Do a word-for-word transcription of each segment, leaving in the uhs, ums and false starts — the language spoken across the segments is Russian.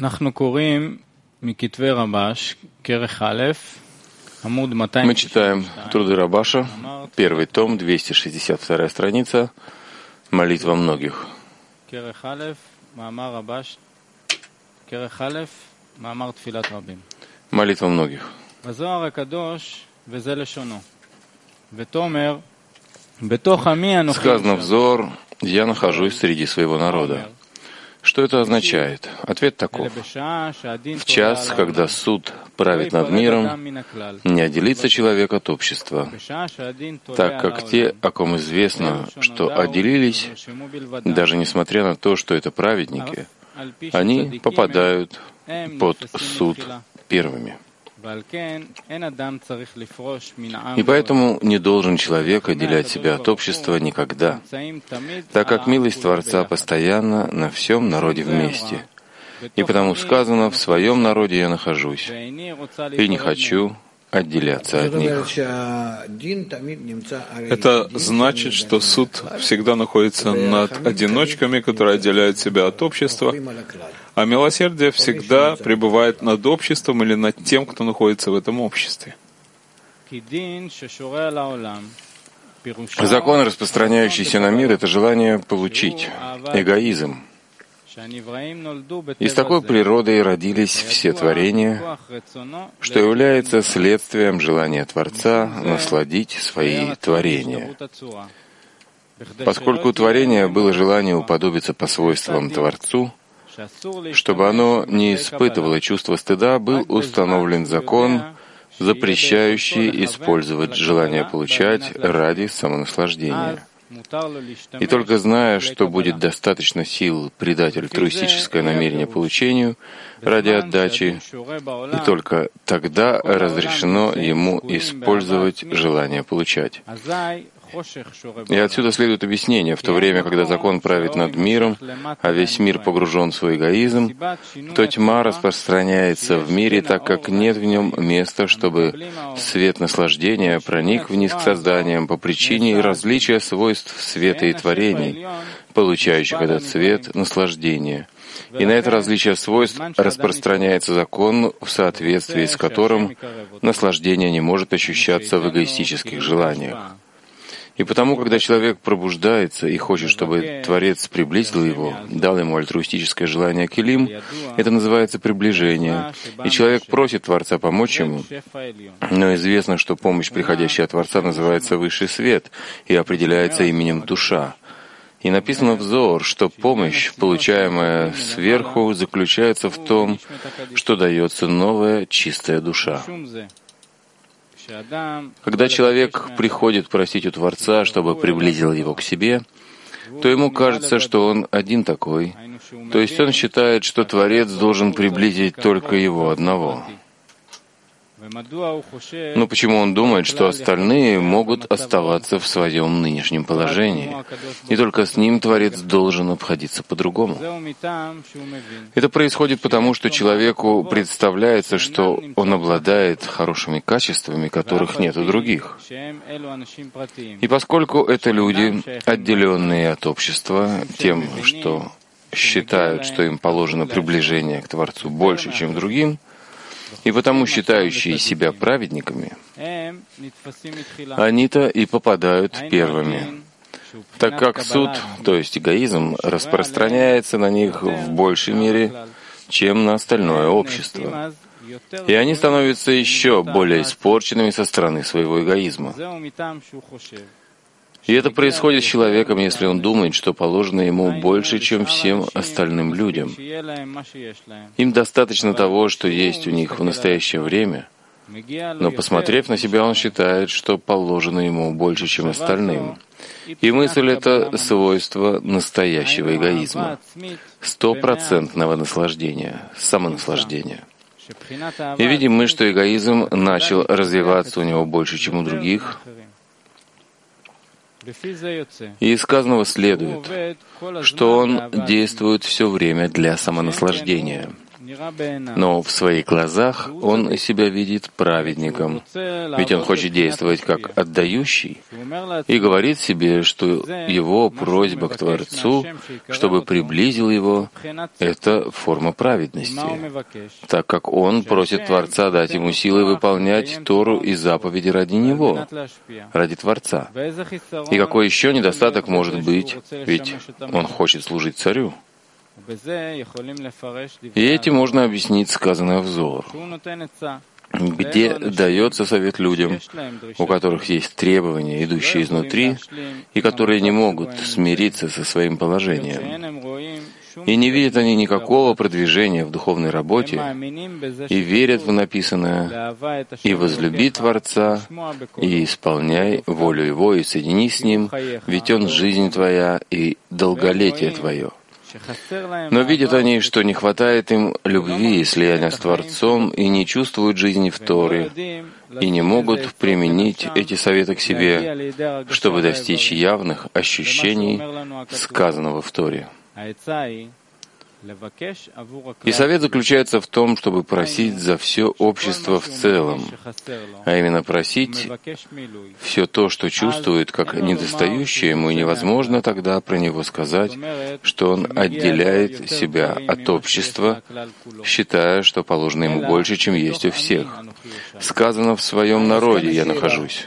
Мы читаем труды Рабаша, первый том, двести шестьдесят вторая страница, молитва многих. Молитва многих. Сказано взор, я нахожусь среди своего народа. Что это означает? Ответ таков. В час, когда суд правит над миром, не отделится человек от общества, так как те, о ком известно, что отделились, даже несмотря на то, что это праведники, они попадают под суд первыми. И поэтому не должен человек отделять себя от общества никогда, так как милость Творца постоянно на всем народе вместе. И потому сказано, в своем народе я нахожусь, и не хочу отделяться от них. Это значит, что суд всегда находится над одиночками, которые отделяют себя от общества, а милосердие всегда пребывает над обществом или над тем, кто находится в этом обществе. Закон, распространяющийся на мир, — это желание получить, эгоизм. Из такой природы родились все творения, что является следствием желания Творца насладить свои творения. Поскольку у творения было желание уподобиться по свойствам Творцу, чтобы оно не испытывало чувство стыда, был установлен закон, запрещающий использовать желание получать ради самонаслаждения. И только зная, что будет достаточно сил придать альтруистическое намерение получению ради отдачи, и только тогда разрешено ему использовать желание получать. И отсюда следует объяснение: в то время, когда закон правит над миром, а весь мир погружен в свой эгоизм, то тьма распространяется в мире, так как нет в нем места, чтобы свет наслаждения проник вниз к созданиям по причине различия свойств света и творений, получающих этот свет наслаждения. И на это различие свойств распространяется закон, в соответствии с которым наслаждение не может ощущаться в эгоистических желаниях. И потому, когда человек пробуждается и хочет, чтобы Творец приблизил его, дал ему альтруистическое желание килим, это называется приближение, и человек просит Творца помочь ему, но известно, что помощь, приходящая от Творца, называется высший свет и определяется именем душа. И написано в Зоар, что помощь, получаемая сверху, заключается в том, что дается новая чистая душа. Когда человек приходит просить у Творца, чтобы приблизил его к себе, то ему кажется, что он один такой, то есть он считает, что Творец должен приблизить только его одного. Но почему он думает, что остальные могут оставаться в своем нынешнем положении, и только с ним Творец должен обходиться по-другому? Это происходит потому, что человеку представляется, что он обладает хорошими качествами, которых нет у других. И поскольку это люди, отделенные от общества тем, что считают, что им положено приближение к Творцу больше, чем другим, и потому считающие себя праведниками, они-то и попадают первыми, так как суд, то есть эгоизм, распространяется на них в большей мере, чем на остальное общество. И они становятся еще более испорченными со стороны своего эгоизма. И это происходит с человеком, если он думает, что положено ему больше, чем всем остальным людям. Им достаточно того, что есть у них в настоящее время, но, посмотрев на себя, он считает, что положено ему больше, чем остальным. И мысль — это свойство настоящего эгоизма, стопроцентного наслаждения, самонаслаждения. И видим мы, что эгоизм начал развиваться у него больше, чем у других. И из сказанного следует, что он действует все время для самонаслаждения. но в своих глазах он себя видит праведником, ведь он хочет действовать как отдающий и говорит себе, что его просьба к Творцу, чтобы приблизил его, это форма праведности, так как он просит Творца дать ему силы выполнять Тору и заповеди ради него, ради Творца. И какой еще недостаток может быть, ведь он хочет служить царю? И этим можно объяснить сказанное в Зоар, где дается совет людям, у которых есть требования, идущие изнутри, и которые не могут смириться со своим положением. И не видят они никакого продвижения в духовной работе, и верят в написанное, и возлюби Творца, и исполняй волю Его, и соедини с Ним, ведь Он жизнь твоя и долголетие твое. Но видят они, что не хватает им любви и слияния с Творцом, и не чувствуют жизни в Торе, и не могут применить эти советы к себе, чтобы достичь явных ощущений сказанного в Торе. И совет заключается в том, чтобы просить за все общество в целом, а именно просить все то, что чувствует как недостающее ему, и невозможно тогда про него сказать, что он отделяет себя от общества, считая, что положено ему больше, чем есть у всех. Сказано: «В своем народе я нахожусь».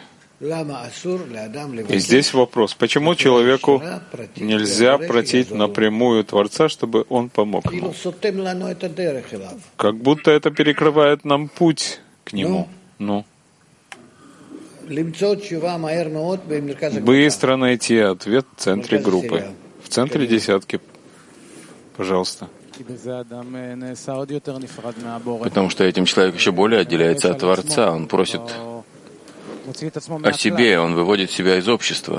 И здесь вопрос, почему человеку нельзя просить напрямую Творца, чтобы он помог ему? Как будто это перекрывает нам путь к нему. Ну. Быстро найти ответ в центре группы, в центре десятки. Пожалуйста. Потому что этим человек еще более отделяется от Творца. Он просит о себе, он выводит себя из общества.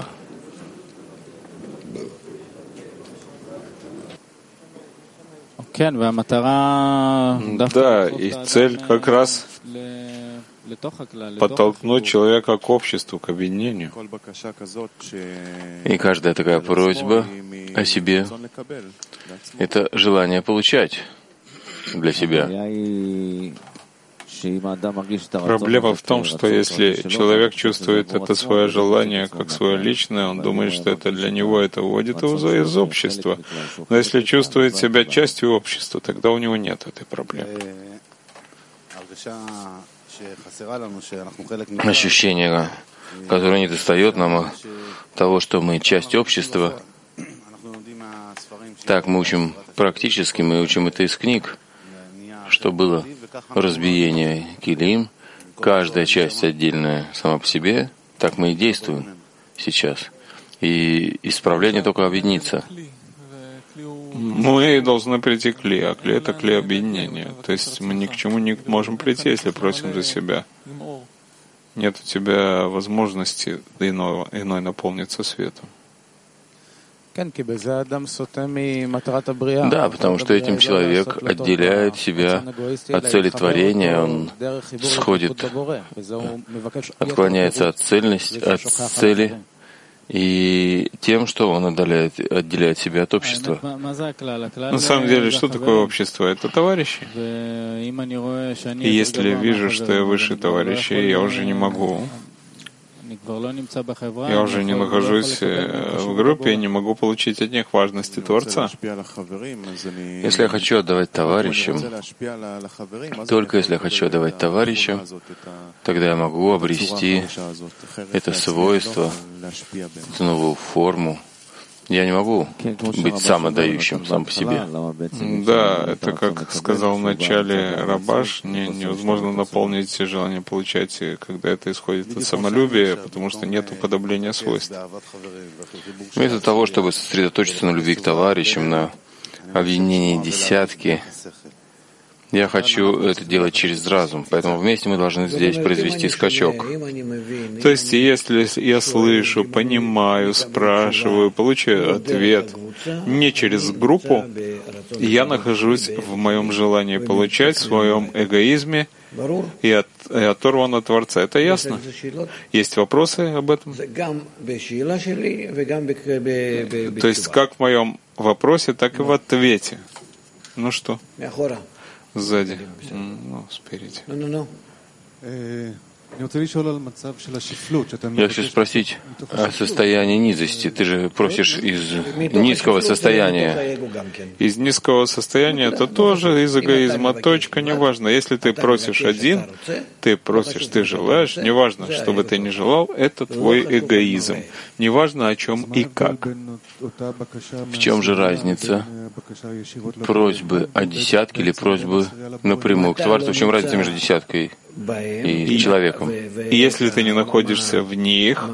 Да, и цель как раз подтолкнуть человека к обществу, к объединению. И каждая такая просьба о себе — это желание получать для себя. Проблема в том, что если человек чувствует это свое желание как свое личное, он думает, что это для него, это выводит его из общества. Но если чувствует себя частью общества, тогда у него нет этой проблемы. Ощущение, которое недостает нам того, что мы часть общества. Так мы учим практически, мы учим это из книг, что было разбиение килим, каждая часть отдельная сама по себе, так мы и действуем сейчас. И исправление только объединится. Мы должны прийти к кли, а кли — это кли объединения. То есть мы ни к чему не можем прийти, если просим за себя. Нет у тебя возможности иной, иной наполниться светом. Да, потому что этим человек отделяет себя от цели творения, он сходит, отклоняется от цельности, от цели, и тем, что он отдаляет, отделяет себя от общества. На самом деле, что такое общество? Это товарищи. И если я вижу, что я выше товарищей, я уже не могу. Я уже не нахожусь в группе и не могу получить от них важности Творца. Если я хочу отдавать товарищам, только если я хочу отдавать товарищам, тогда я могу обрести это свойство, эту новую форму. Я не могу быть самоотдающим сам по себе. Да, это, как сказал в начале Рабаш, не, невозможно наполнить желание получать, когда это исходит от самолюбия, потому что нет уподобления свойств. Вместо того, чтобы сосредоточиться на любви к товарищам, на объединении десятки, я хочу это делать через разум, поэтому вместе мы должны здесь произвести скачок. То есть, если я слышу, понимаю, спрашиваю, получаю ответ не через группу, я нахожусь в моем желании получать, в своем эгоизме и, от, и оторван от Творца. Это ясно? Есть вопросы об этом? То есть, как в моем вопросе, так и в ответе. Ну что? Сзади. Ну, спереди. Я хочу спросить о состоянии низости. Ты же просишь из низкого состояния. Из низкого состояния это тоже из эгоизма. Точка, неважно. Если ты просишь один, ты просишь, ты желаешь, неважно, что бы ты ни желал, это твой эгоизм. Неважно, о чем и как. В чем же разница просьбы о десятке или просьбы напрямую к Творцу? В чем разница между десяткой и человеком? И если ты не находишься в них,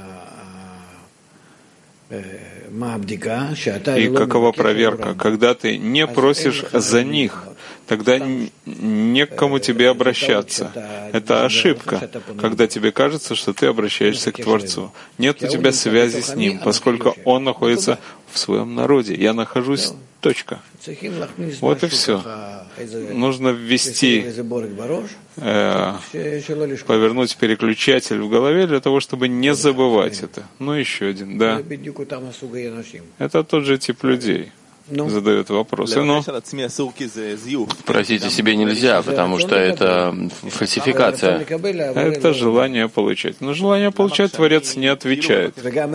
и какова проверка? Когда ты не просишь за них, тогда не к кому тебе обращаться. Это ошибка, когда тебе кажется, что ты обращаешься к Творцу. Нет у тебя связи с Ним, поскольку Он находится в своем народе. Я нахожусь, точка. Вот и все. Нужно ввести, э, повернуть переключатель в голове для того, чтобы не забывать это. Ну, еще один, да. Это тот же тип людей. Задают вопросы. Но просить о себе нельзя, потому что это фальсификация. Это желание получать. Но желание получать Творец не отвечает.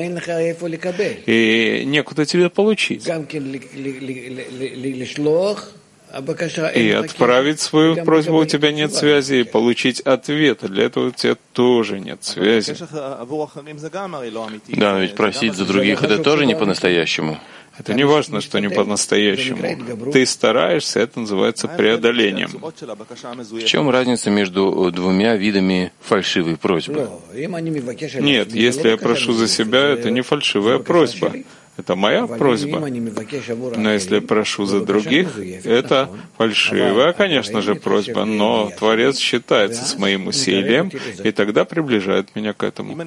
И некуда тебе получить. И отправить свою просьбу у тебя нет связи, и получить ответ. Для этого у тебя тоже нет связи. Да, но ведь просить за других это тоже не по-настоящему. Это не важно, что не по-настоящему. Ты стараешься, это называется преодолением. В чем разница между двумя видами фальшивой просьбы? Нет, если я прошу за себя, это не фальшивая просьба. Это моя просьба. Но если я прошу за других, это фальшивая, конечно же, просьба, но Творец считается с моим усилием, и тогда приближает меня к этому.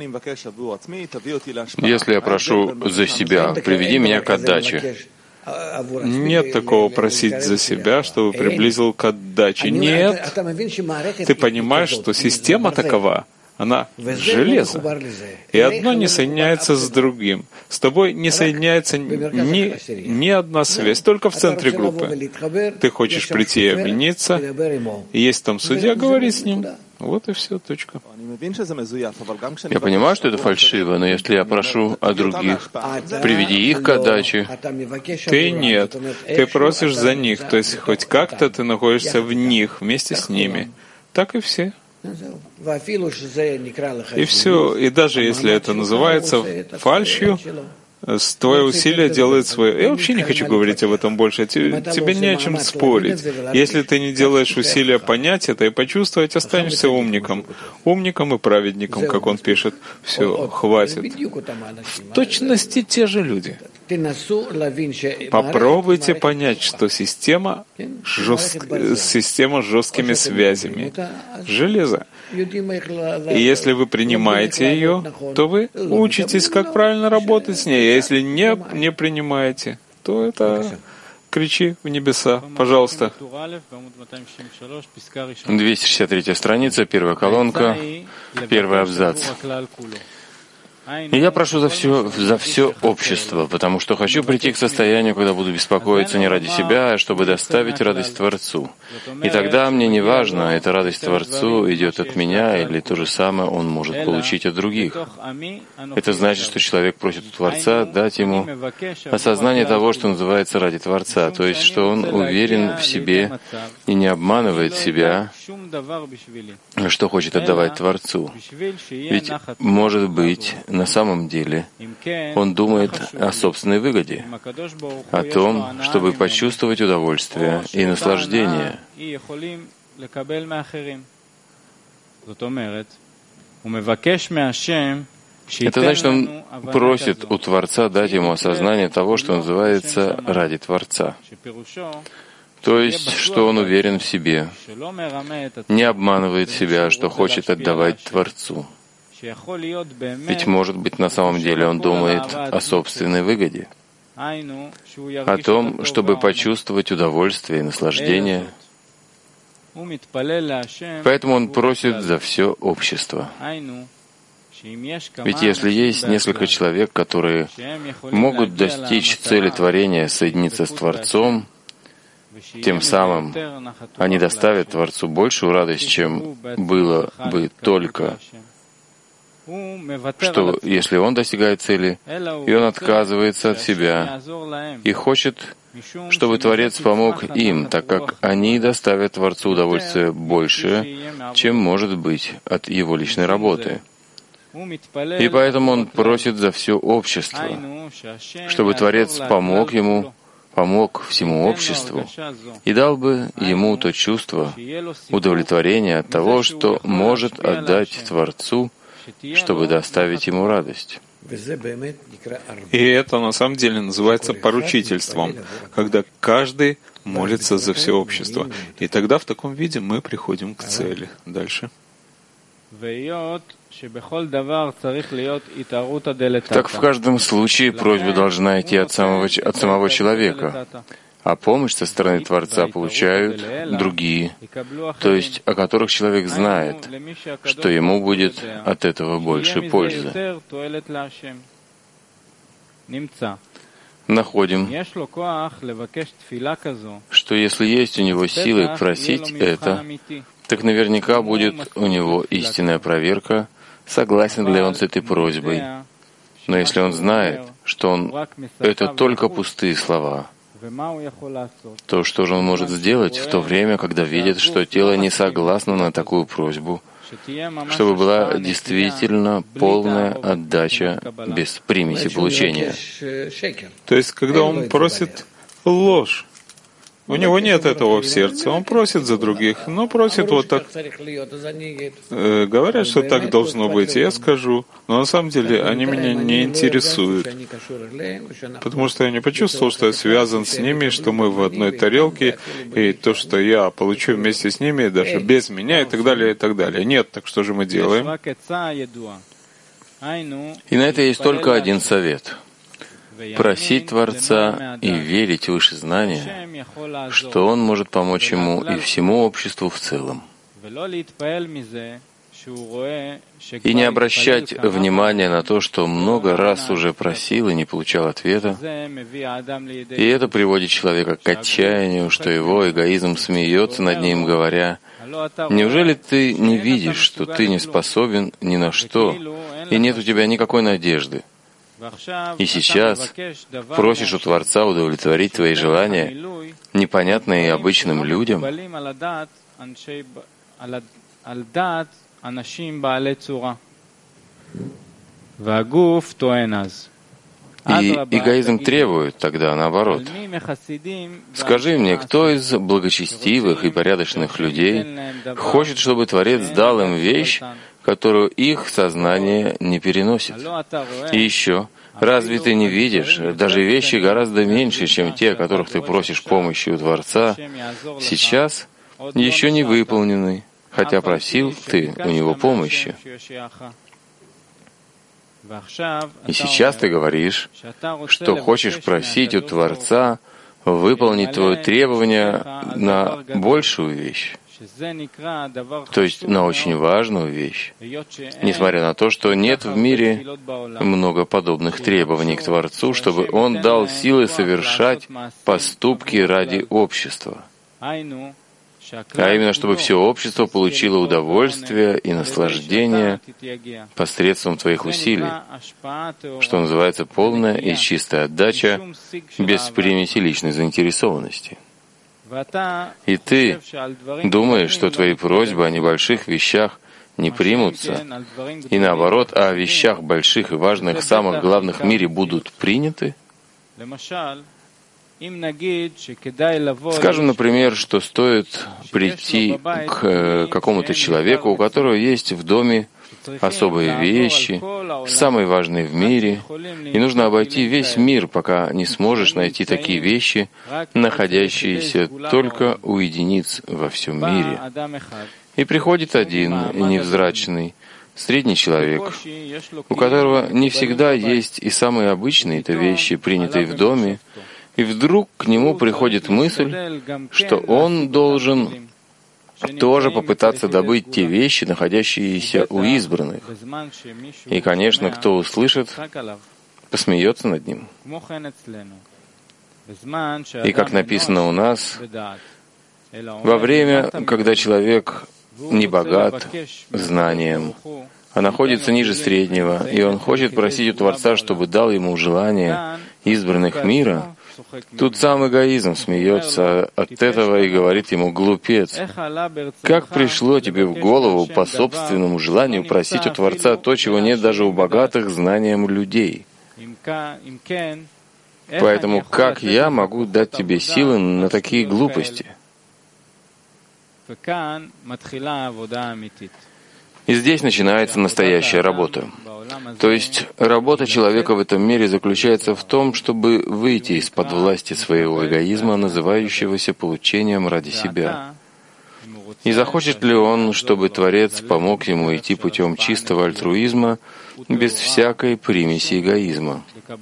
Если я прошу за себя, приведи меня к отдаче. Нет такого просить за себя, чтобы приблизил к отдаче. Нет. Ты понимаешь, что система такова, она железо. И одно не соединяется с другим. С тобой не соединяется ни, ни одна связь, только в центре группы. Ты хочешь прийти и обвиниться, и есть там судья, говори с ним. Вот и все, точка. Я понимаю, что это фальшиво, но если я прошу о других, приведи их к отдаче. Ты нет. Ты просишь за них, то есть хоть как-то ты находишься в них, вместе с ними. Так и все. И все, и даже если это называется фальшью, твое усилие делает свое. Я вообще не хочу говорить об этом больше. Тебе не о чем спорить. Если ты не делаешь усилия понять это и почувствовать, останешься умником. Умником и праведником, как он пишет. Все, хватит. В точности те же люди. Попробуйте понять, что система, жест... система с жесткими связями. Железо. И если вы принимаете ее, то вы учитесь, как правильно работать с ней. А если не, не принимаете, то это кричи в небеса. Пожалуйста. двести шестьдесят третья страница, первая колонка, первый абзац. И я прошу за все, за все общество, потому что хочу прийти к состоянию, когда буду беспокоиться не ради себя, а чтобы доставить радость Творцу. И тогда мне не важно, эта радость Творцу идет от меня, или то же самое он может получить от других. Это значит, что человек просит у Творца дать ему осознание того, что называется ради Творца, то есть, что он уверен в себе и не обманывает себя, что хочет отдавать Творцу. Ведь, может быть, на самом деле он думает о собственной выгоде, о том, чтобы почувствовать удовольствие и наслаждение. Это значит, он просит у Творца дать ему осознание того, что называется ради Творца. То есть, что он уверен в себе, не обманывает себя, что хочет отдавать Творцу. Ведь, может быть, на самом деле он думает о собственной выгоде, о том, чтобы почувствовать удовольствие и наслаждение. Поэтому он просит за все общество. Ведь если есть несколько человек, которые могут достичь цели творения, соединиться с Творцом, Тем самым они доставят Творцу большую радость, чем было бы только, что если он достигает цели, и он отказывается от себя и хочет, чтобы Творец помог им, так как они доставят Творцу удовольствие больше, чем может быть от его личной работы. И поэтому он просит за все общество, чтобы Творец помог ему, помог всему обществу и дал бы ему то чувство удовлетворения от того, что может отдать Творцу, чтобы доставить ему радость. И это на самом деле называется поручительством, когда каждый молится за все общество. И тогда в таком виде мы приходим к цели. Дальше. Так в каждом случае просьба должна идти от самого, от самого человека, а помощь со стороны Творца получают другие, то есть о которых человек знает, что ему будет от этого больше пользы. Находим, что если есть у него силы просить это, так наверняка будет у него истинная проверка, согласен ли он с этой просьбой. Но если он знает, что он это только пустые слова, то что же он может сделать в то время, когда видит, что тело не согласно на такую просьбу, чтобы была действительно полная отдача без примеси получения? То есть, когда он просит ложь, у него нет этого в сердце, он просит за других, но просит вот так. Э, говорят, что так должно быть, и я скажу, но на самом деле они меня не интересуют, потому что я не почувствовал, что я связан с ними, что мы в одной тарелке, и то, что я получу вместе с ними, даже без меня, и так далее, и так далее. Нет, так что же мы делаем? И на это есть только один совет — просить Творца и верить выше знания, что Он может помочь ему и всему обществу в целом. И не обращать внимания на то, что много раз уже просил и не получал ответа. И это приводит человека к отчаянию, что его эгоизм смеется над ним, говоря: «Неужели ты не видишь, что ты не способен ни на что, и нет у тебя никакой надежды? И сейчас просишь у Творца удовлетворить твои желания, непонятные обычным людям?» И эгоизм требует тогда наоборот. Скажи мне, кто из благочестивых и порядочных людей хочет, чтобы Творец дал им вещь, которую их сознание не переносит? И еще, разве ты не видишь, даже вещи гораздо меньше, чем те, о которых ты просишь помощи у Творца, сейчас еще не выполнены, хотя просил ты у него помощи? И сейчас ты говоришь, что хочешь просить у Творца выполнить твое требование на большую вещь, то есть на очень важную вещь, несмотря на то, что нет в мире много подобных требований к Творцу, чтобы Он дал силы совершать поступки ради общества. А именно, чтобы все общество получило удовольствие и наслаждение посредством твоих усилий, что называется полная и чистая отдача без примеси личной заинтересованности. И ты думаешь, что твои просьбы о небольших вещах не примутся, и наоборот, о вещах больших и важных, самых главных в мире будут приняты? Скажем, например, что стоит прийти к какому-то человеку, у которого есть в доме особые вещи, самые важные в мире, и нужно обойти весь мир, пока не сможешь найти такие вещи, находящиеся только у единиц во всем мире. И приходит один невзрачный, средний человек, у которого не всегда есть и самые обычные-то вещи, принятые в доме, и вдруг к нему приходит мысль, что он должен тоже попытаться добыть те вещи, находящиеся у избранных. И, конечно, кто услышит, посмеется над ним. И как написано у нас, во время, когда человек не богат знанием, а находится ниже среднего, и он хочет просить у Творца, чтобы дал ему желание избранных мира, тут сам эгоизм смеется от этого и говорит ему: «Глупец, как пришло тебе в голову по собственному желанию просить у Творца то, чего нет даже у богатых знанием людей? Поэтому как я могу дать тебе силы на такие глупости?» И здесь начинается настоящая работа. То есть работа человека в этом мире заключается в том, чтобы выйти из-под власти своего эгоизма, называющегося получением ради себя. И захочет ли он, чтобы Творец помог ему идти путем чистого альтруизма без всякой примеси эгоизма?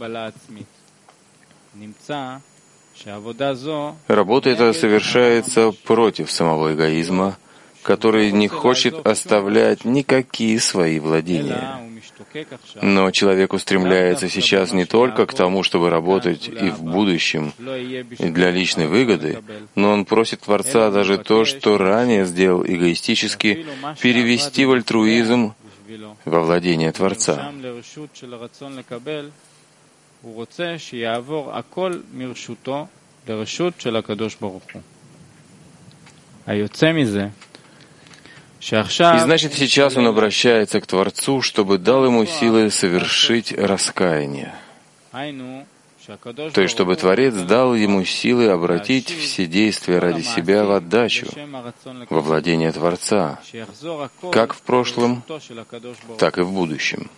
Работа эта совершается против самого эгоизма, который не хочет оставлять никакие свои владения. Но человек устремляется сейчас не только к тому, чтобы работать и в будущем, и для личной выгоды, но он просит Творца даже то, что ранее сделал эгоистически, перевести в альтруизм во владение Творца. И значит, сейчас он обращается к Творцу, чтобы дал ему силы совершить раскаяние. То есть, чтобы Творец дал ему силы обратить все действия ради себя в отдачу, во владение Творца, как в прошлом, так и в будущем.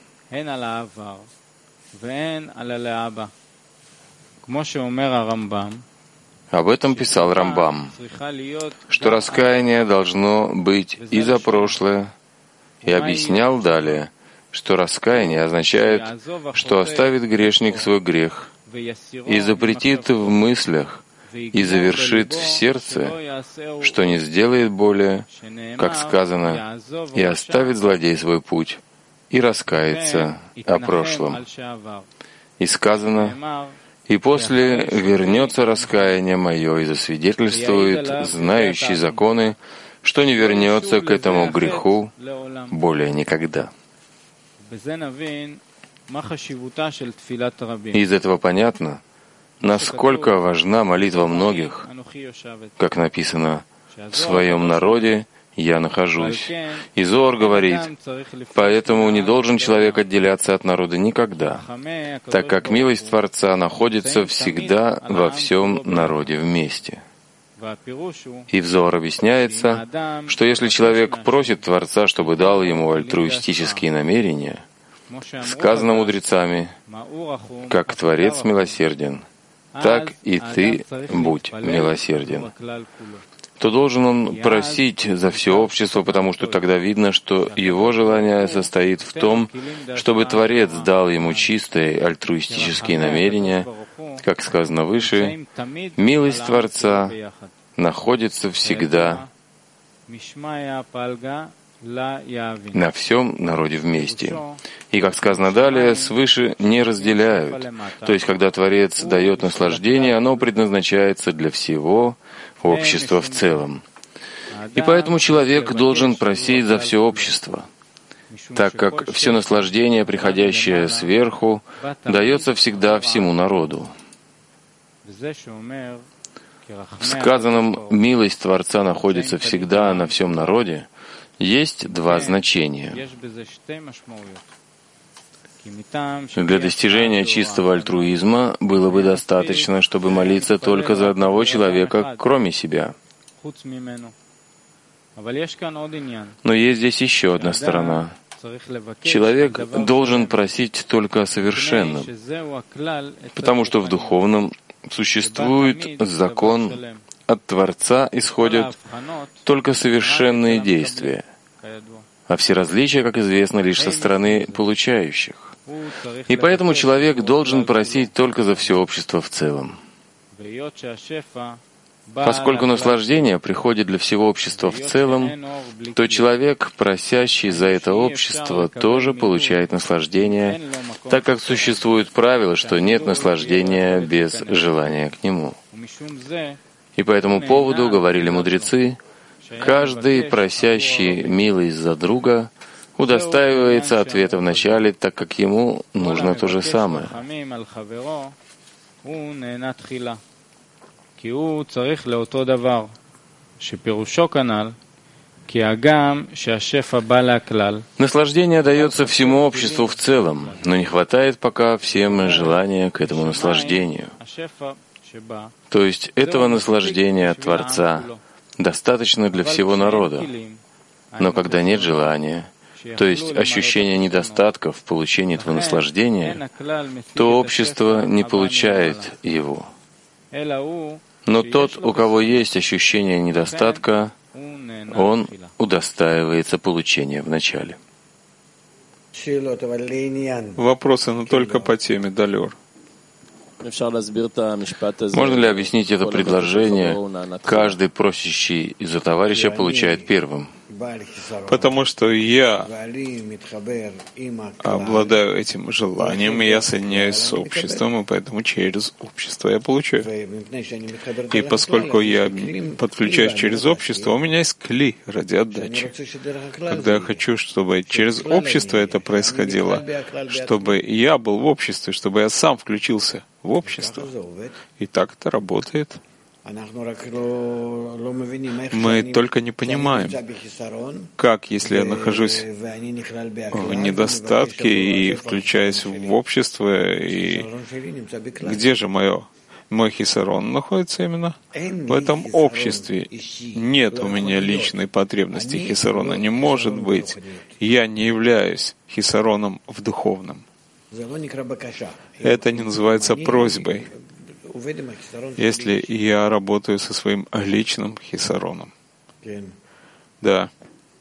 Об этом писал Рамбам, что раскаяние должно быть и за прошлое, и объяснял далее, что раскаяние означает, что оставит грешник свой грех и запретит в мыслях и завершит в сердце, что не сделает более, как сказано, и оставит злодей свой путь и раскается о прошлом. И сказано: «И после вернется раскаяние мое и засвидетельствует, знающий законы, что не вернется к этому греху более никогда». Из этого понятно, насколько важна молитва многих, как написано: «В своем народе я нахожусь». И Зоар говорит: «Поэтому не должен человек отделяться от народа никогда, так как милость Творца находится всегда во всем народе вместе». И в Зоар объясняется, что если человек просит Творца, чтобы дал ему альтруистические намерения, сказано мудрецами: «Как Творец милосерден, так и ты будь милосерден», то должен он просить за все общество, потому что тогда видно, что его желание состоит в том, чтобы Творец дал ему чистые альтруистические намерения, как сказано выше: «Милость Творца находится всегда на всем народе вместе». И, как сказано далее, свыше не разделяют. То есть, когда Творец дает наслаждение, оно предназначается для всего общества в целом. И поэтому человек должен просить за все общество, так как все наслаждение, приходящее сверху, дается всегда всему народу. В сказанном «милость Творца находится всегда на всем народе» есть два значения. Для достижения чистого альтруизма было бы достаточно, чтобы молиться только за одного человека, кроме себя. Но есть здесь еще одна сторона. Человек должен просить только о совершенном, потому что в духовном существует закон, от Творца исходят только совершенные действия, а все различия, как известно, лишь со стороны получающих. И поэтому человек должен просить только за все общество в целом. Поскольку наслаждение приходит для всего общества в целом, то человек, просящий за это общество, тоже получает наслаждение, так как существует правило, что нет наслаждения без желания к нему. И по этому поводу говорили мудрецы, каждый, просящий милость за друга, удостаивается ответа вначале, так как ему нужно то же самое. Наслаждение дается всему обществу в целом, но не хватает пока всем желания к этому наслаждению. То есть этого наслаждения от Творца достаточно для всего народа. Но когда нет желания, то есть ощущения недостатков в получении этого наслаждения, то общество не получает его. Но тот, у кого есть ощущение недостатка, он удостаивается получения в начале. Вопросы, но только по теме, Далер. Можно ли объяснить это предложение? Каждый просящий из-за товарища получает первым. Потому что я обладаю этим желанием, и я соединяюсь с обществом, и поэтому через общество я получаю. И поскольку я подключаюсь через общество, у меня есть кли ради отдачи. Когда я хочу, чтобы через общество это происходило, чтобы я был в обществе, чтобы я сам включился в общество. И так это работает. Мы только не понимаем, как, если я нахожусь в недостатке и включаюсь в общество, и где же мое, мой хисарон находится именно в этом обществе. Нет у меня личной потребности хисарона, не может быть. Я не являюсь хисароном в духовном. Это не называется просьбой, если я работаю со своим личным хисароном. Да.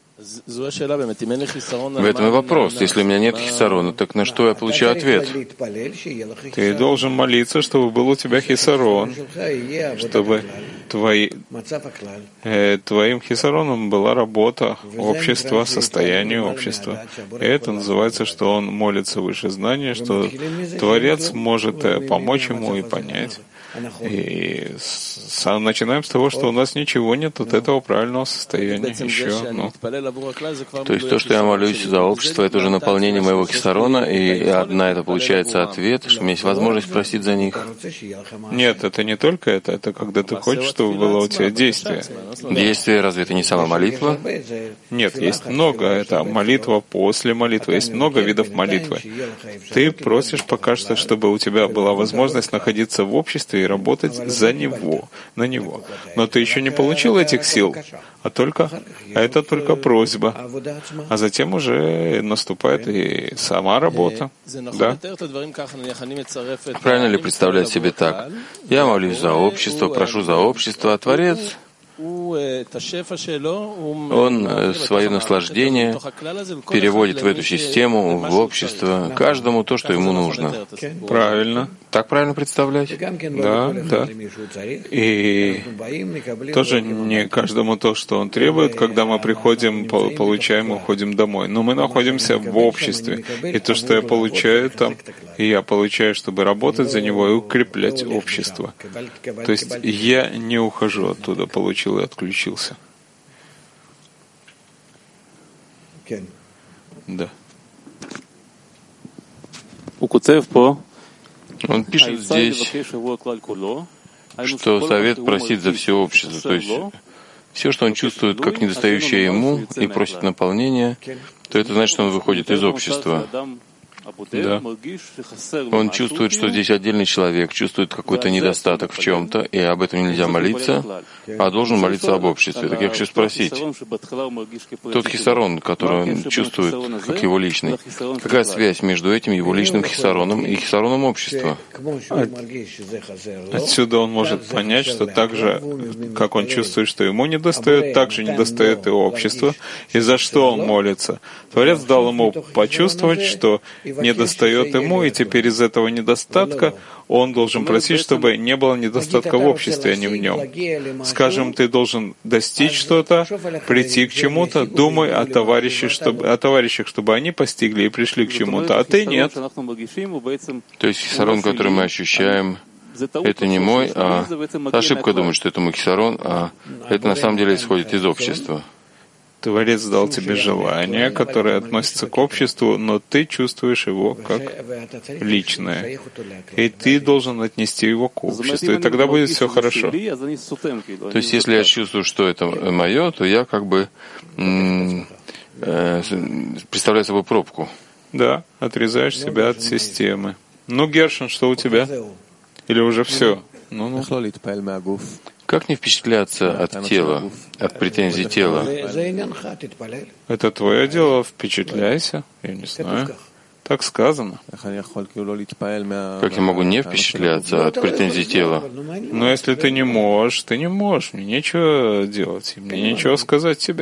В этом и вопрос. Если у меня нет хисарона, так на что я получаю ответ? Ты должен молиться, чтобы был у тебя хисарон, чтобы твои, э, твоим хисароном была работа общества, состояние общества. И это называется, что он молится выше знания, что Творец может помочь ему и понять. И с, начинаем с того, что у нас ничего нет от этого правильного состояния еще. Ну. То есть то, что я молюсь за общество, это уже наполнение моего хисарона, и на это получается ответ, что у меня есть возможность просить за них. Нет, это не только это, это когда ты хочешь, чтобы было у тебя действие. Действие, разве это не сама молитва? Нет, есть много. Это молитва после молитвы. Есть много видов молитвы. Ты просишь пока что, чтобы у тебя была возможность находиться в обществе и работать за него, на него. Но ты еще не получил этих сил, а только, а это только просьба. А затем уже наступает и сама работа. Да? Правильно ли представлять себе так? Я молюсь за общество, прошу за общество, а Творец, он свое наслаждение переводит в эту систему, в общество, каждому то, что ему нужно. Правильно. Так правильно представлять? Да, да. И тоже не каждому то, что он требует, когда мы приходим, получаем, уходим домой. Но мы находимся в обществе. И то, что я получаю там, и я получаю, чтобы работать за него и укреплять общество. То есть я не ухожу оттуда, получил и отключился. Да. Он пишет здесь, что совет просить за все общество, то есть все, что он чувствует как недостающее ему и просит наполнения, то это значит, что он выходит из общества. Да. Он чувствует, что здесь отдельный человек, чувствует какой-то недостаток в чем-то, и об этом нельзя молиться, а должен молиться об обществе. Так я хочу спросить, тот хисарон, который он чувствует как его личный, какая связь между этим его личным хисароном и хисароном общества? Отсюда он может понять, что так же, как он чувствует, что ему недостает, так же недостает и общества, и за что он молится. Творец дал ему почувствовать, что недостает ему, и теперь из этого недостатка он должен просить, чтобы не было недостатка в обществе, а не в нем. Скажем, ты должен достичь что-то, прийти к чему-то, думай о товарищах, чтобы, о товарищах, чтобы они постигли и пришли к чему-то, а ты нет. То есть хисарон, который мы ощущаем, это не мой, а ошибка думать, что это мой хисарон, а это на самом деле исходит из общества. Творец дал тебе желание, которое относится к обществу, но ты чувствуешь его как личное. И ты должен отнести его к обществу, и тогда будет все хорошо. То есть, если я чувствую, что это мое, то я как бы м- э, представляю собой пробку. Да, отрезаешь себя от системы. Ну, Гершин, что у тебя? Или уже все? Ну-ну. Как не впечатляться от тела, от претензий тела? Это твое дело, впечатляйся. Я не знаю. Так сказано. Как я могу не впечатляться от претензий тела? Но если ты не можешь, ты не можешь. Мне нечего делать, мне нечего сказать тебе.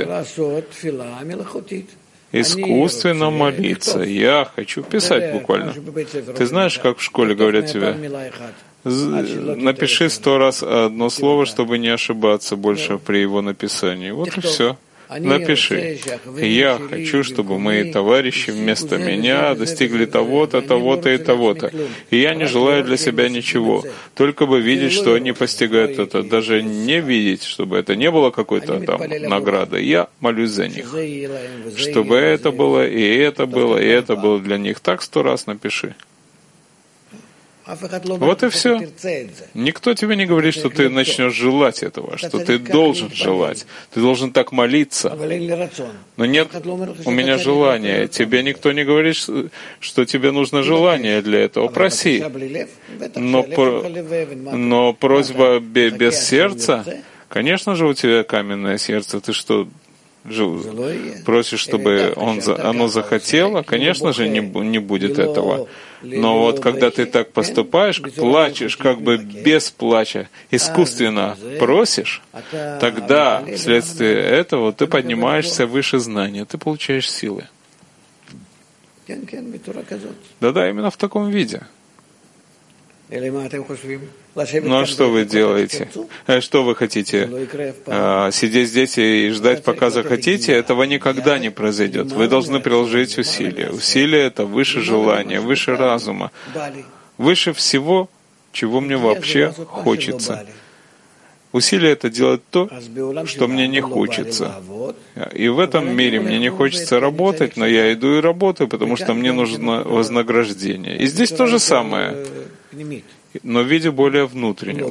Искусственно молиться. Я хочу писать буквально. Ты знаешь, как в школе говорят тебе? Напиши сто раз одно слово, чтобы не ошибаться больше при его написании. Вот и все. Напиши. Я хочу, чтобы мои товарищи вместо меня достигли того-то, того-то и того-то. И я не желаю для себя ничего. Только бы видеть, что они постигают это. Даже не видеть, чтобы это не было какой-то там наградой. Я молюсь за них. Чтобы это было, и это было, и это было для них. Так сто раз напиши. Вот и все. Никто тебе не говорит, что ты начнешь желать этого, что ты должен желать. Ты должен так молиться. Но нет у меня желания. Тебе никто не говорит, что тебе нужно желание для этого. Проси. Но, но просьба без сердца, конечно же, у тебя каменное сердце. Ты что, просишь, чтобы он, оно захотело? Конечно же, не, не будет этого. Но вот когда ты так поступаешь, плачешь, как бы без плача, искусственно просишь, тогда вследствие этого ты поднимаешься выше знания, ты получаешь силы. Да-да, именно в таком виде. Ну а что вы делаете? Что вы хотите? А, сидеть здесь и ждать, пока захотите? Этого никогда не произойдет. Вы должны приложить усилия. Усилия — это выше желания, выше разума, выше всего, чего мне вообще хочется. Усилие — это делать то, что мне не хочется. И в этом мире мне не хочется работать, но я иду и работаю, потому что мне нужно вознаграждение. И здесь то же самое, но в виде более внутреннем.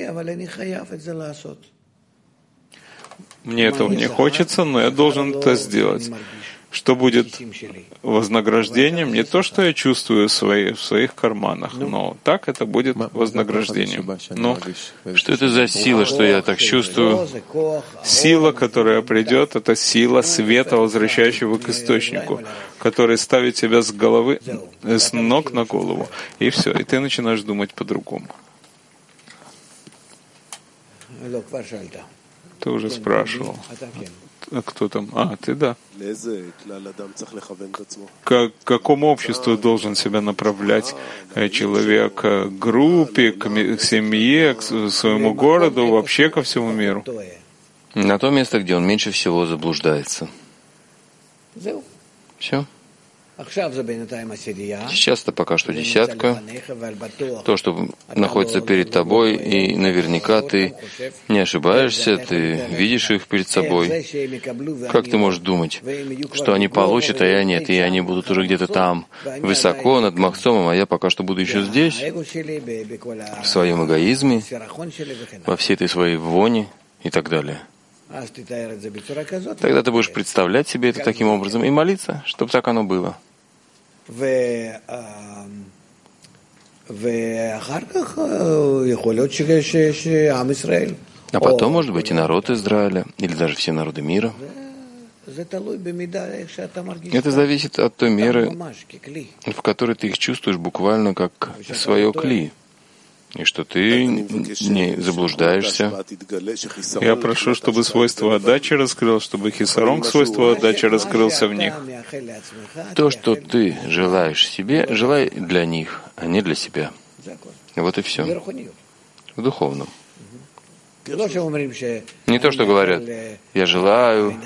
Мне этого не хочется, но я должен это сделать. Что будет вознаграждением? Не то, что я чувствую в, свои, в своих карманах, но так это будет вознаграждением. Но что это за сила, что я так чувствую? Сила, которая придет, это сила света, возвращающего к источнику, который ставит тебя с головы, с ног на голову. И все, и ты начинаешь думать по-другому. Ты уже спрашивал. Кто там? А, ты да. К какому обществу должен себя направлять человек? К группе, к семье, к своему городу, вообще ко всему миру? На то место, где он меньше всего заблуждается. Все. Сейчас это пока что десятка. То, что находится перед тобой, и наверняка ты не ошибаешься, ты видишь их перед собой. Как ты можешь думать, что они получат, а я нет, и они будут уже где-то там, высоко, над Махцомом, а я пока что буду еще здесь, в своем эгоизме, во всей этой своей воне и так далее. Тогда ты будешь представлять себе это таким образом и молиться, чтобы так оно было. А потом, может быть, и народ Израиля, или даже все народы мира. Это зависит от той меры, в которой ты их чувствуешь буквально как свое кли. и что ты не заблуждаешься. Я прошу, чтобы свойство отдачи раскрылось, чтобы хисарон, свойство отдачи раскрылся в них. То, что ты желаешь себе, желай для них, а не для себя. Вот и все. В духовном. Не то, что говорят, я желаю,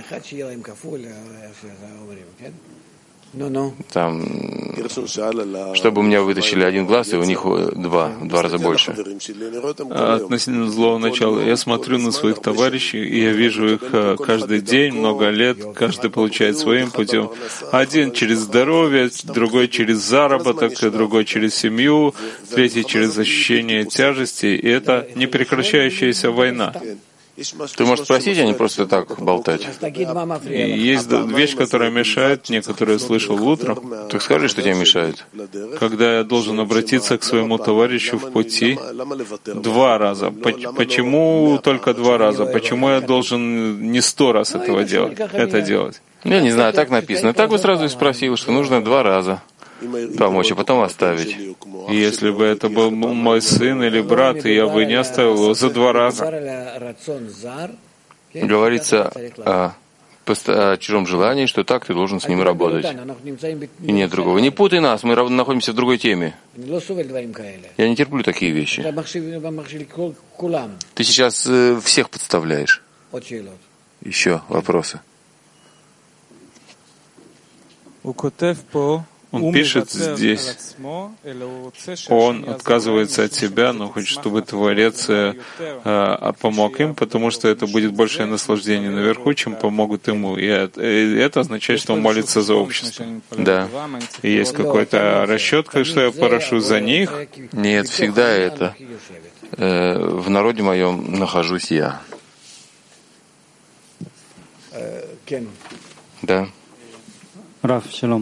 там, чтобы у меня вытащили один глаз, и у них два, в два раза больше. А относительно злого начала, я смотрю на своих товарищей, и я вижу их каждый день, много лет, каждый получает своим путем. Один через здоровье, другой через заработок, другой через семью, третий через ощущение тяжести, и это непрекращающаяся война. Ты можешь спросить, а не просто так болтать. И есть вещь, которая мешает мне, которую я слышал утром. Так скажи, что тебе мешает. Когда я должен обратиться к своему товарищу в пути два раза. Почему только два раза? Почему я должен не сто раз этого делать, это делать? Я не знаю, так написано. Так бы сразу и спросил, что нужно два раза помочь, а потом оставить. И если бы это был мой сын или брат, и я бы не оставил его за два раза. Говорится о, о чужом желании, что так ты должен с ним работать. И нет другого. Не путай нас, мы находимся в другой теме. Я не терплю такие вещи. Ты сейчас э, всех подставляешь. Еще вопросы. Он пишет здесь, он отказывается от себя, но хочет, чтобы Творец э, помог им, потому что это будет большее наслаждение наверху, чем помогут ему. И это, и это означает, что он молится за общество. Да. И есть какой-то расчет, что я прошу за них. Нет, всегда это. Э, в народе моем нахожусь я. Да. Рав, шалом.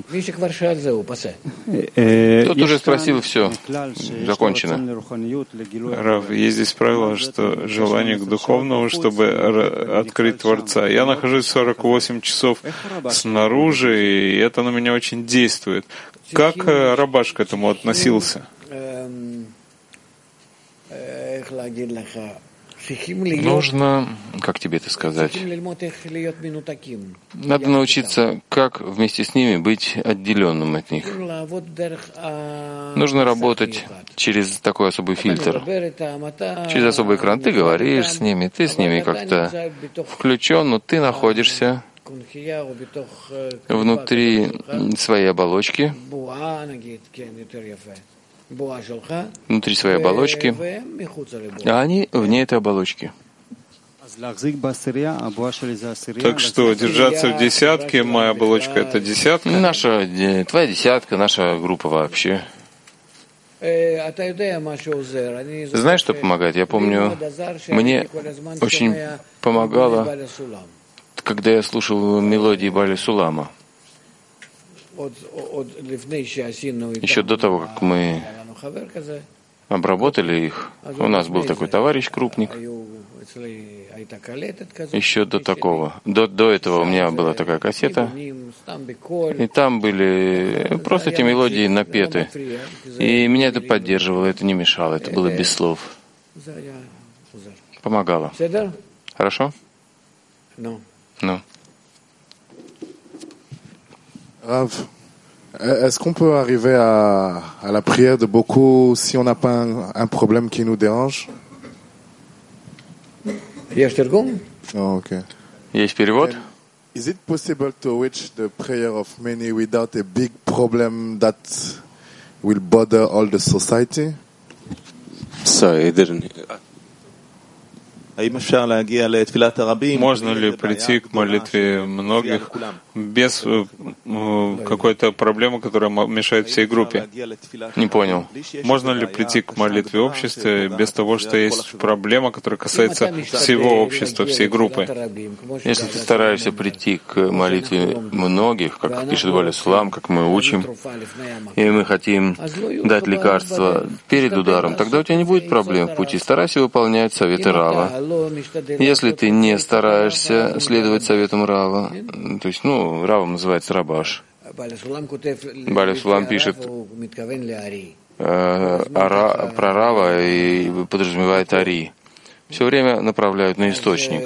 Тот уже спросил, все, закончено. Рав, есть здесь правило, что желание к духовному, чтобы открыть Творца. Я нахожусь сорок восемь часов снаружи, и это на меня очень действует. Как Рабаш к этому относился? Нужно, как тебе это сказать, надо научиться, как вместе с ними быть отделенным от них. Нужно работать через такой особый фильтр, через особый экран. Ты говоришь с ними, ты с ними как-то включен, но ты находишься внутри своей оболочки, внутри своей оболочки, а они вне этой оболочки. Так что держаться в десятке, моя оболочка — это десятка? Наша, твоя десятка, наша группа вообще. Знаешь, что помогает? Я помню, мне очень помогало, когда я слушал мелодии Бали Сулама. Еще до того, как мы обработали их, у нас был такой товарищ крупник. Еще до такого, до, до этого у меня была такая кассета, и там были просто эти мелодии напеты. И меня это поддерживало, это не мешало, это было без слов. Помогало. Хорошо? Ну. Rav, est-ce qu'on peut arriver à, à la prière de beaucoup si on n'a pas un, un problème qui nous dérange? Oh, okay. Есть перевод? Is it possible to reach the prayer of many without a big problem that will bother all the society? Sorry, I didn't. Можно ли прийти к молитве многих без какой-то проблемы, которая мешает всей группе? Не понял. Можно ли прийти к молитве общества без того, что есть проблема, которая касается всего общества, всей группы? Если ты стараешься прийти к молитве многих, как пишет Бали Сулам, как мы учим, и мы хотим дать лекарство перед ударом, тогда у тебя не будет проблем в пути. Старайся выполнять советы Рава. Если ты не стараешься следовать советам Рава, то есть, ну, Равом называется Рабаш. Бали Сулам пишет, э, ара, прорава и подразумевает ари. Все время направляют на источник.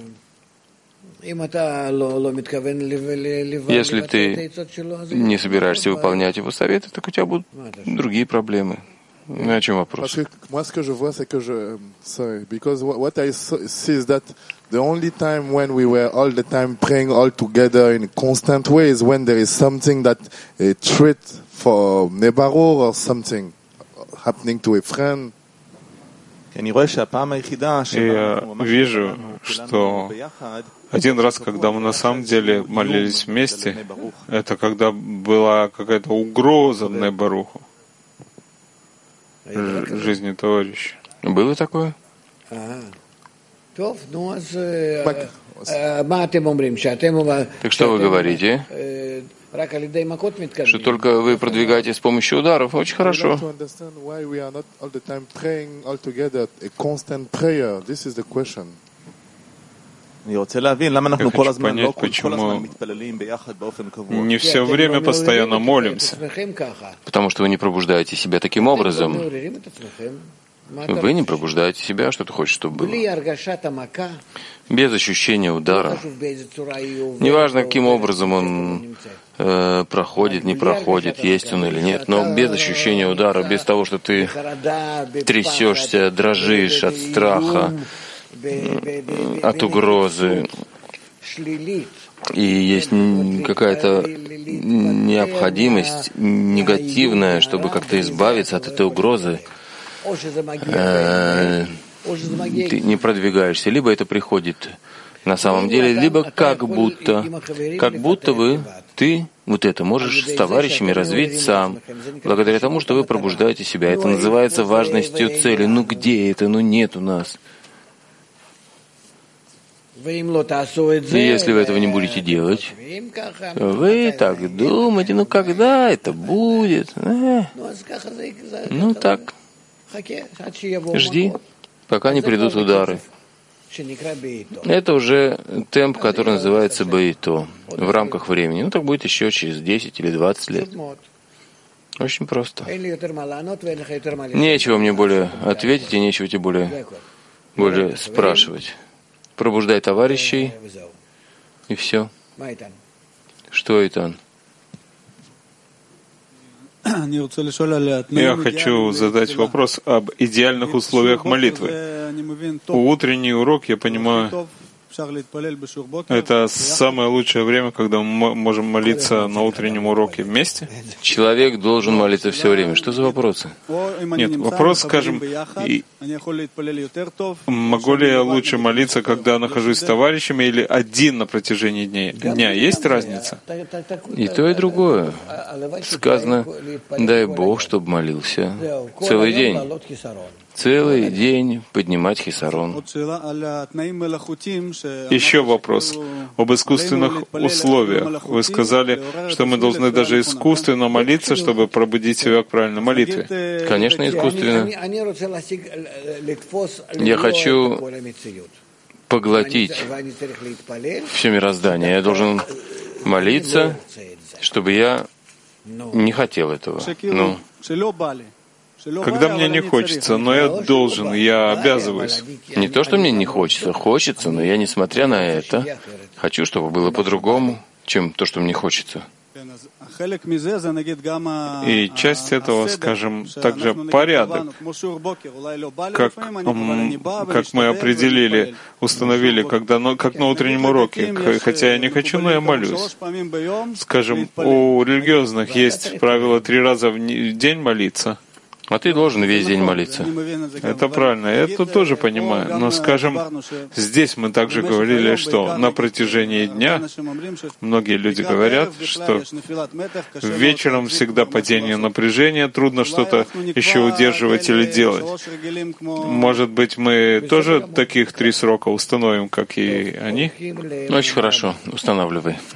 Если ты не собираешься выполнять его советы, так у тебя будут другие проблемы. Ну, о чем вопрос? Moi, ce que je vois, c'est que je, sorry, because what I see is that the only time when we were all the time praying all together in a constant way is when there is something that a threat for Nebarur or something happening to a friend. И я вижу, что один раз, когда мы на самом деле молились вместе, это когда была какая-то угроза Небаруху, жизни товарища. Было такое? Так что вы говорите? Что только вы продвигаете с помощью ударов? Очень хорошо. Я хочу понять, почему не все время постоянно молимся. Потому что вы не пробуждаете себя таким образом. Вы не пробуждаете себя, что ты хочешь, чтобы было. Без ощущения удара. Неважно, каким образом он э, проходит, не проходит, есть он или нет, но без ощущения удара, без того, что ты трясешься, дрожишь от страха, от угрозы, и есть какая-то необходимость негативная, чтобы как-то избавиться от этой угрозы, э, ты не продвигаешься. Либо это приходит на самом деле, либо как будто, как будто бы ты вот это можешь с товарищами развить сам, благодаря тому, что вы пробуждаете себя. Это называется важностью цели. Ну где это? Ну нет у нас. Если вы этого не будете делать, вы так думаете, ну когда это будет? Э, ну так, жди, пока не придут удары. Это уже темп, который называется бейто, в рамках времени. Ну так будет еще через десять или двадцать лет. Очень просто. Нечего мне более ответить и нечего тебе более, более спрашивать. Пробуждай товарищей, и все. Что, Итан? Я хочу задать вопрос об идеальных условиях молитвы. Утренний урок, я понимаю, это самое лучшее время, когда мы можем молиться на утреннем уроке вместе? Человек должен молиться все время. Что за вопросы? Нет, вопрос, скажем, и могу ли я лучше молиться, когда нахожусь с товарищами, или один на протяжении дня? дня? Есть разница? И то, и другое. Сказано, дай Бог, чтобы молился целый день. Целый день поднимать хисарон. Еще вопрос об искусственных условиях. Вы сказали, что мы должны даже искусственно молиться, чтобы пробудить себя к правильной молитве. Конечно, искусственно. Я хочу поглотить все мироздание. Я должен молиться, чтобы я не хотел этого. Ну, когда мне не хочется, но я должен, я обязываюсь. Не то, что мне не хочется, хочется, но я, несмотря на это, хочу, чтобы было по-другому, чем то, что мне хочется. И часть этого, скажем, также порядок, как, как мы определили, установили, когда, как на утреннем уроке. Хотя я не хочу, но я молюсь. Скажем, у религиозных есть правило три раза в день молиться. А ты должен весь день молиться. Это правильно, я это тоже понимаю. Но, скажем, здесь мы также говорили, что на протяжении дня многие люди говорят, что вечером всегда падение напряжения, трудно что-то еще удерживать или делать. Может быть, мы тоже таких три срока установим, как и они? Очень хорошо, устанавливай.